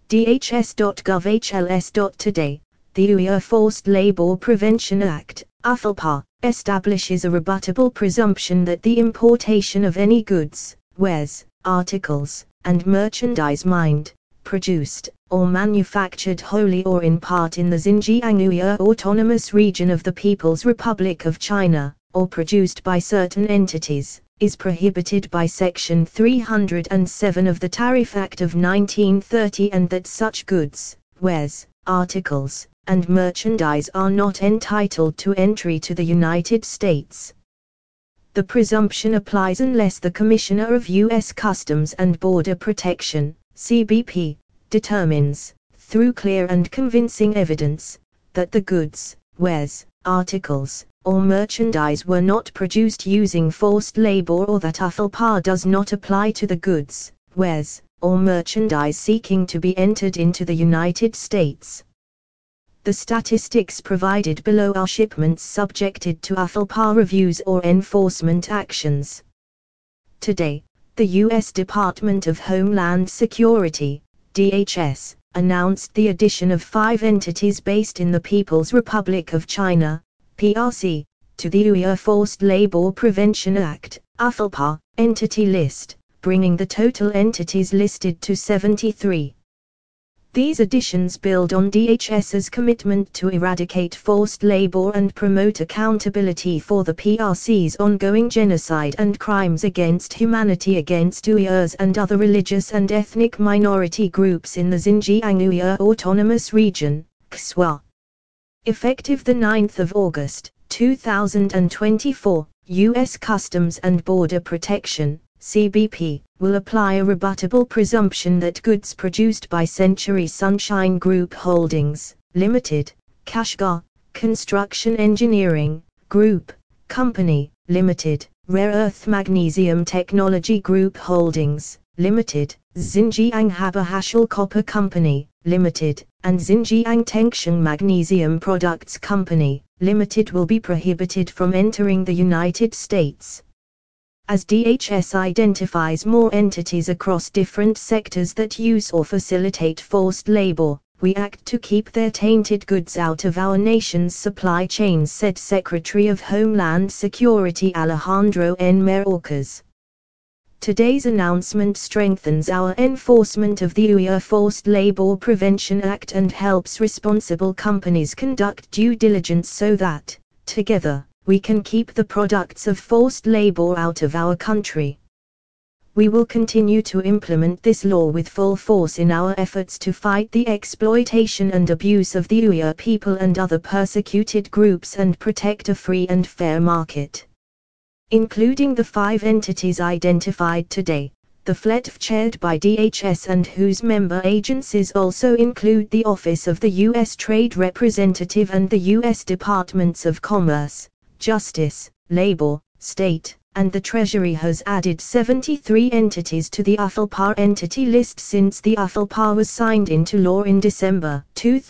dhs.gov/hls.today. The Uyghur Forced Labor Prevention Act, UFLPA, establishes a rebuttable presumption that the importation of any goods, wares, articles, and merchandise mined, produced, or manufactured wholly or in part in the Xinjiang Uyghur Autonomous Region of the People's Republic of China, or produced by certain entities, is prohibited by Section 307 of the Tariff Act of 1930, and that such goods, wares, articles, and merchandise are not entitled to entry to the United States. The presumption applies unless the Commissioner of U.S. Customs and Border Protection, CBP, determines, through clear and convincing evidence, that the goods, wares, articles, or merchandise were not produced using forced labor, or that UFLPA does not apply to the goods, wares, or merchandise seeking to be entered into the United States. The statistics provided below are shipments subjected to UFLPA reviews or enforcement actions. Today, the U.S. Department of Homeland Security, DHS, announced the addition of 5 entities based in the People's Republic of China, PRC, to the Uyghur Forced Labor Prevention Act, UFLPA, entity list, bringing the total entities listed to 73. These additions build on DHS's commitment to eradicate forced labor and promote accountability for the PRC's ongoing genocide and crimes against humanity against Uyghurs and other religious and ethnic minority groups in the Xinjiang Uyghur Autonomous Region, XWA. Effective 9 August, 2024, U.S. Customs and Border Protection, CBP, will apply a rebuttable presumption that goods produced by Century Sunshine Group Holdings, Limited, Kashgar, Construction Engineering, Group, Company, Limited, Rare Earth Magnesium Technology Group Holdings, Limited, Xinjiang Haber-Hashel Copper Company, Limited, and Xinjiang Tengsheng Magnesium Products Company, Limited will be prohibited from entering the United States. As DHS identifies more entities across different sectors that use or facilitate forced labor, we act to keep their tainted goods out of our nation's supply chains, said Secretary of Homeland Security Alejandro N. Mayorkas. Today's announcement strengthens our enforcement of the Uyghur Forced Labor Prevention Act and helps responsible companies conduct due diligence so that, together, we can keep the products of forced labor out of our country. We will continue to implement this law with full force in our efforts to fight the exploitation and abuse of the Uyghur people and other persecuted groups and protect a free and fair market. Including the 5 entities identified today, the FLETF chaired by DHS and whose member agencies also include the Office of the U.S. Trade Representative and the U.S. Departments of Commerce, Justice, Labor, State, and the Treasury, has added 73 entities to the UFLPA entity list since the UFLPA was signed into law in December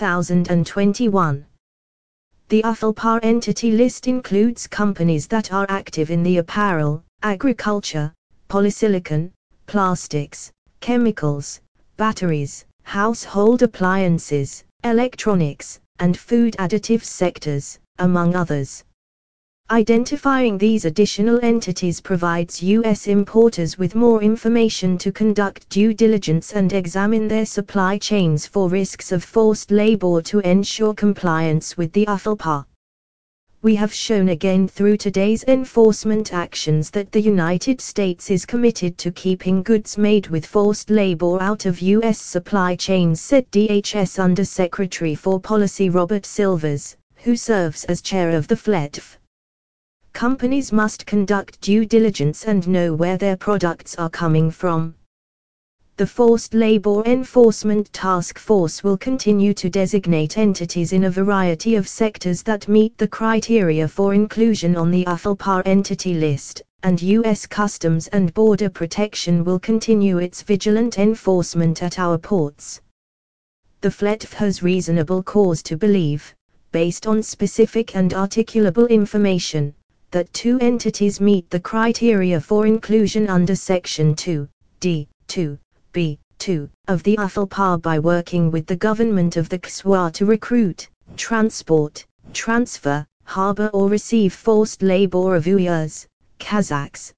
2021. The UFLPA entity list includes companies that are active in the apparel, agriculture, polysilicon, plastics, chemicals, batteries, household appliances, electronics, and food additives sectors, among others. Identifying these additional entities provides U.S. importers with more information to conduct due diligence and examine their supply chains for risks of forced labor to ensure compliance with the UFLPA. We have shown again through today's enforcement actions that the United States is committed to keeping goods made with forced labor out of U.S. supply chains, said DHS Undersecretary for Policy Robert Silvers, who serves as chair of the FLETF. Companies must conduct due diligence and know where their products are coming from. The Forced Labor Enforcement Task Force will continue to designate entities in a variety of sectors that meet the criteria for inclusion on the UFLPA entity list, and U.S. Customs and Border Protection will continue its vigilant enforcement at our ports. The FLETF has reasonable cause to believe, based on specific and articulable information, that 2 entities meet the criteria for inclusion under Section 2, D, 2, B, 2, of the AFLPA by working with the government of the KSWA to recruit, transport, transfer, harbor or receive forced labor of Uyghurs, Kazakhs,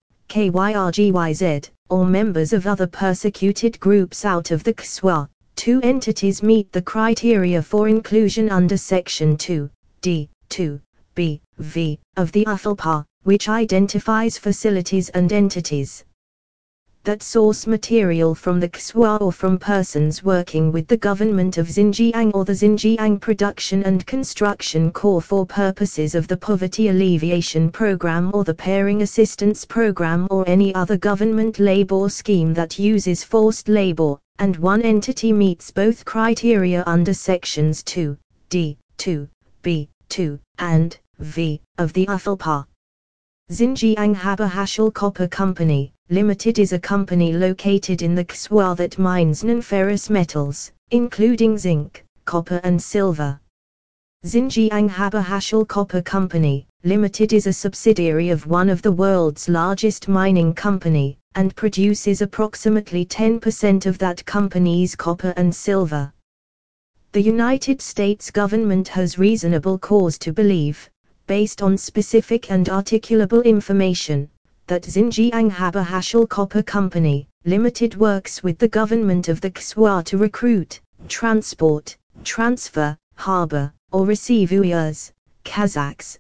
KYRGYZ, or members of other persecuted groups out of the KSWA. Two entities meet the criteria for inclusion under Section 2(d), 2(b), v, of the AFLPA, which identifies facilities and entities that source material from the KSWA or from persons working with the government of Xinjiang or the Xinjiang Production and Construction Corps for purposes of the Poverty Alleviation Program or the Pairing Assistance Program or any other government labor scheme that uses forced labor, and one entity meets both criteria under Sections 2(d), 2(b), 2, and v, of the AFLPA. Xinjiang Haber-Hashel Copper Company, Limited is a company located in the KSWA that mines non-ferrous metals, including zinc, copper and silver. Xinjiang Haber-Hashel Copper Company, Limited is a subsidiary of one of the world's largest mining company, and produces approximately 10% of that company's copper and silver. The United States government has reasonable cause to believe, based on specific and articulable information, that Xinjiang Haber-Hashel Copper Company, Limited works with the government of the KSWA to recruit, transport, transfer, harbor, or receive Uyghurs, Kazakhs,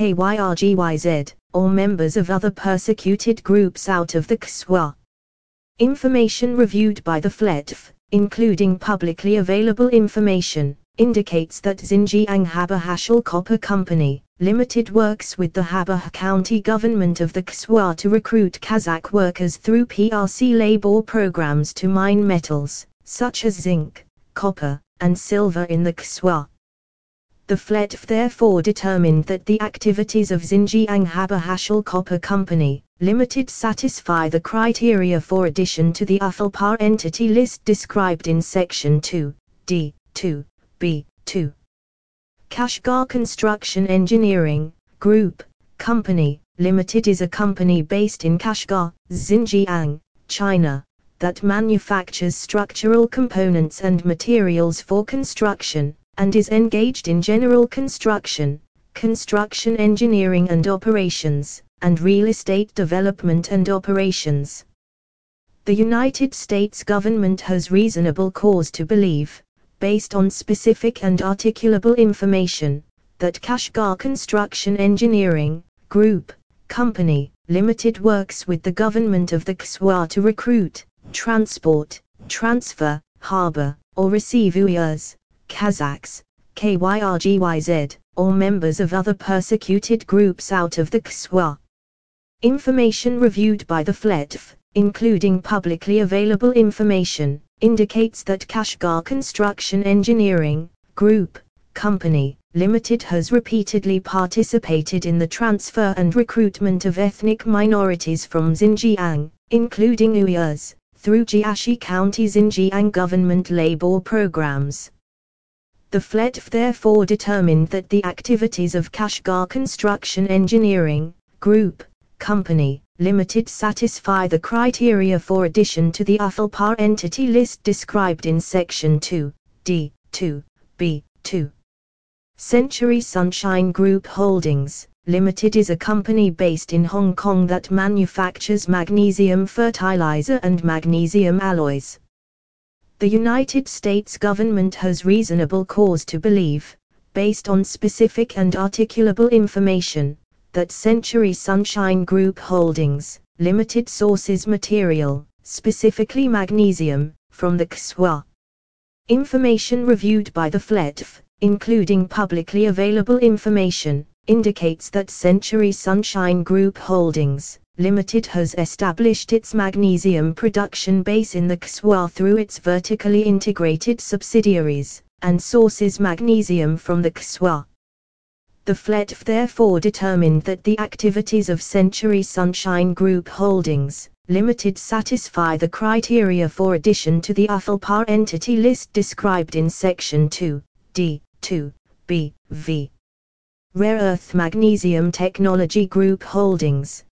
KYRGYZ, or members of other persecuted groups out of the KSWA. Information reviewed by the FLETF, including publicly available information, indicates that Xinjiang Haber-Hashel Copper Company, Limited works with the Haber County government of the KSWA to recruit Kazakh workers through PRC labor programs to mine metals, such as zinc, copper, and silver in the KSWA. The FLETF therefore determined that the activities of Xinjiang Haber-Hashel Copper Company, Limited satisfy the criteria for addition to the AFLPA entity list described in Section 2(d), 2(b), 2. Kashgar Construction Engineering Group Company, Limited is a company based in Kashgar, Xinjiang, China, that manufactures structural components and materials for construction, and is engaged in general construction, construction engineering and operations, and real estate development and operations. The United States government has reasonable cause to believe, based on specific and articulable information, that Kashgar Construction Engineering Group Company, Limited works with the government of the KSWA to recruit, transport, transfer, harbor, or receive Uyghurs, Kazakhs, KYRGYZ, or members of other persecuted groups out of the KSWA. Information reviewed by the FLETF, including publicly available information, indicates that Kashgar Construction Engineering Group Company, Limited has repeatedly participated in the transfer and recruitment of ethnic minorities from Xinjiang, including Uyghurs, through Jiaxi County Xinjiang government labor programs. The FLETF therefore determined that the activities of Kashgar Construction Engineering Group Company, Limited satisfy the criteria for addition to the AFLPA entity list described in Section 2(d), 2(b), 2. Century Sunshine Group Holdings, Limited is a company based in Hong Kong that manufactures magnesium fertilizer and magnesium alloys. The United States government has reasonable cause to believe, based on specific and articulable information, that Century Sunshine Group Holdings, Limited sources material, specifically magnesium, from the KSWA. Information reviewed by the FLETF, including publicly available information, indicates that Century Sunshine Group Holdings, Limited has established its magnesium production base in the KSWA through its vertically integrated subsidiaries, and sources magnesium from the KSWA. The FLETF therefore determined that the activities of Century Sunshine Group Holdings, Limited satisfy the criteria for addition to the AFLPA entity list described in Section 2(d), 2(b), v. Rare Earth Magnesium Technology Group Holdings,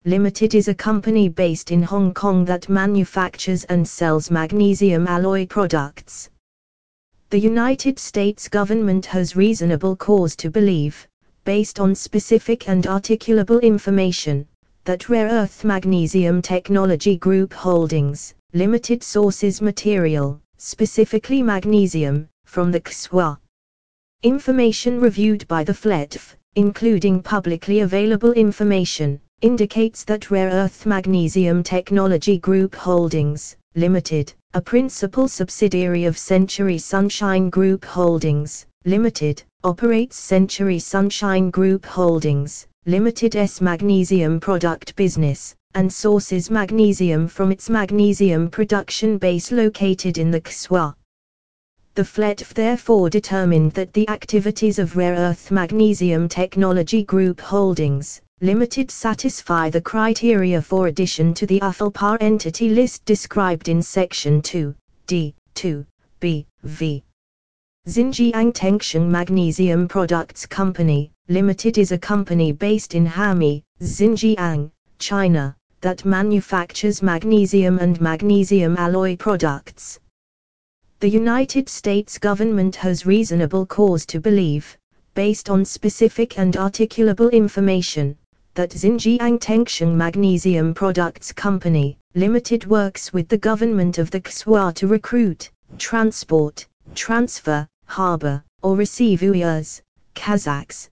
Limited is a company based in Hong Kong that manufactures and sells magnesium alloy products. The United States government has reasonable cause to believe, based on specific and articulable information, that Rare Earth Magnesium Technology Group Holdings, Limited sources material, specifically magnesium, from the KSWA. Information reviewed by the FLETF, including publicly available information, indicates that Rare Earth Magnesium Technology Group Holdings, Limited, a principal subsidiary of Century Sunshine Group Holdings, Limited, operates Century Sunshine Group Holdings, Limited's magnesium product business, and sources magnesium from its magnesium production base located in the KSWA. The FLETF therefore determined that the activities of Rare Earth Magnesium Technology Group Holdings, Limited satisfy the criteria for addition to the AFLPA entity list described in Section 2(d), 2(b), v. Xinjiang Tengsheng Magnesium Products Company, Limited is a company based in Hami, Xinjiang, China, that manufactures magnesium and magnesium alloy products. The United States government has reasonable cause to believe, based on specific and articulable information, that Xinjiang Tengsheng Magnesium Products Company, Limited works with the government of the KSWA to recruit, transport, transfer, harbor, or receive Uyghurs, Kazakhs,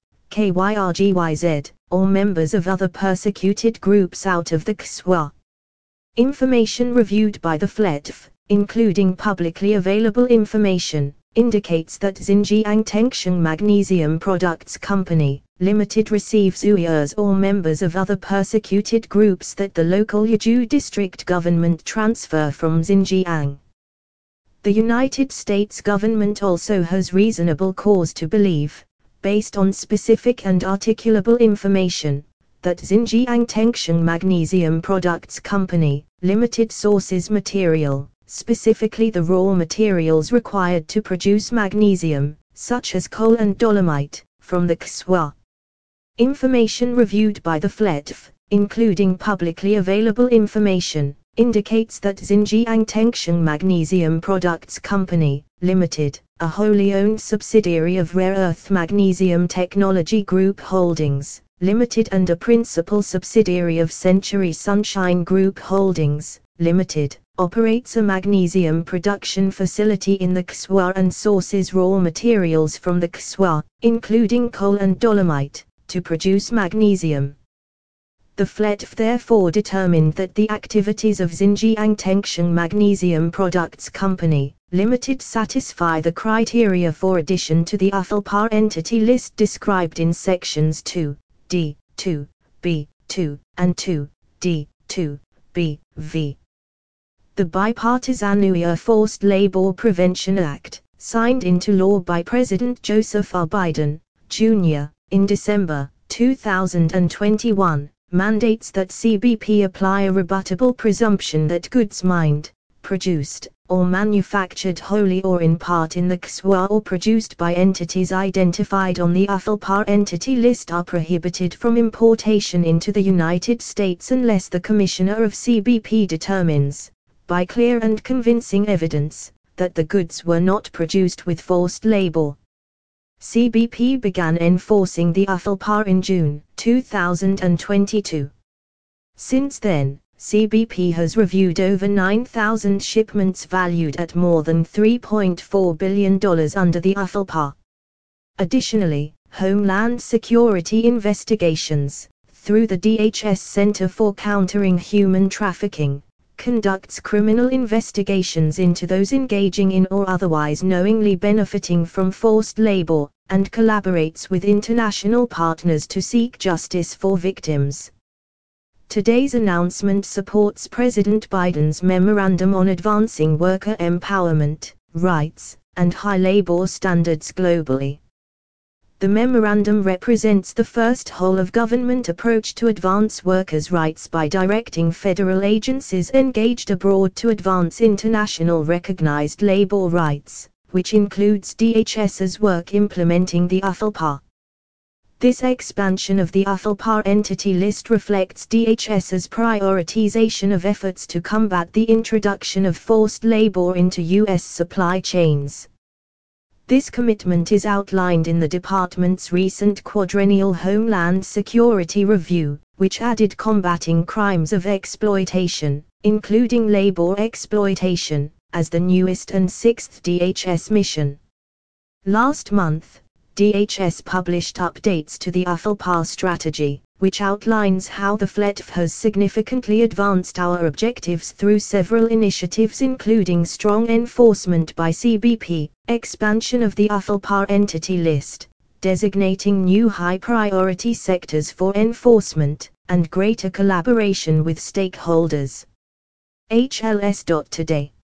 KYRGYZ, or members of other persecuted groups out of the KSWA. Information reviewed by the FLETF, including publicly available information, indicates that Xinjiang Tengsheng Magnesium Products Company, Limited receives Uyghurs or members of other persecuted groups that the local Yezhou district government transfer from Xinjiang. The United States government also has reasonable cause to believe, based on specific and articulable information, that Xinjiang Tengsheng Magnesium Products Company, Limited sources material, specifically the raw materials required to produce magnesium, such as coal and dolomite, from the KSWA. Information reviewed by the FLETF, including publicly available information, indicates that Xinjiang Tengsheng Magnesium Products Company, Limited, a wholly owned subsidiary of Rare Earth Magnesium Technology Group Holdings, Limited and a principal subsidiary of Century Sunshine Group Holdings, Limited, operates a magnesium production facility in the KSWA and sources raw materials from the KSWA, including coal and dolomite, to produce magnesium. The FLETF therefore determined that the activities of Xinjiang Tengsheng Magnesium Products Company, Limited satisfy the criteria for addition to the AFLPA entity list described in Sections 2(d), 2(b), 2, and 2(d), 2(b), v. The Bipartisan Uyghur Forced Labor Prevention Act, signed into law by President Joseph R. Biden, Jr., in December 2021, mandates that CBP apply a rebuttable presumption that goods mined, produced, or manufactured wholly or in part in the KSWA or produced by entities identified on the AFLPA entity list are prohibited from importation into the United States unless the Commissioner of CBP determines, by clear and convincing evidence, that the goods were not produced with forced labor. CBP began enforcing the AFLPA in June 2022. Since then, CBP has reviewed over 9,000 shipments valued at more than $3.4 billion under the AFLPA. Additionally, Homeland Security investigations, through the DHS Center for Countering Human Trafficking, conducts criminal investigations into those engaging in or otherwise knowingly benefiting from forced labor, and collaborates with international partners to seek justice for victims. Today's announcement supports President Biden's memorandum on advancing worker empowerment, rights, and high labor standards globally. The memorandum represents the first whole-of-government approach to advance workers' rights by directing federal agencies engaged abroad to advance international recognized labor rights, which includes DHS's work implementing the AFLPA. This expansion of the UFLPA entity list reflects DHS's prioritization of efforts to combat the introduction of forced labor into U.S. supply chains. This commitment is outlined in the department's recent quadrennial Homeland Security Review, which added combating crimes of exploitation, including labor exploitation, as the newest and sixth DHS mission. Last month, DHS published updates to the UFLPA strategy, which outlines how the FLETF has significantly advanced our objectives through several initiatives including strong enforcement by CBP, expansion of the UFLPA entity list, designating new high-priority sectors for enforcement, and greater collaboration with stakeholders. HLS.Today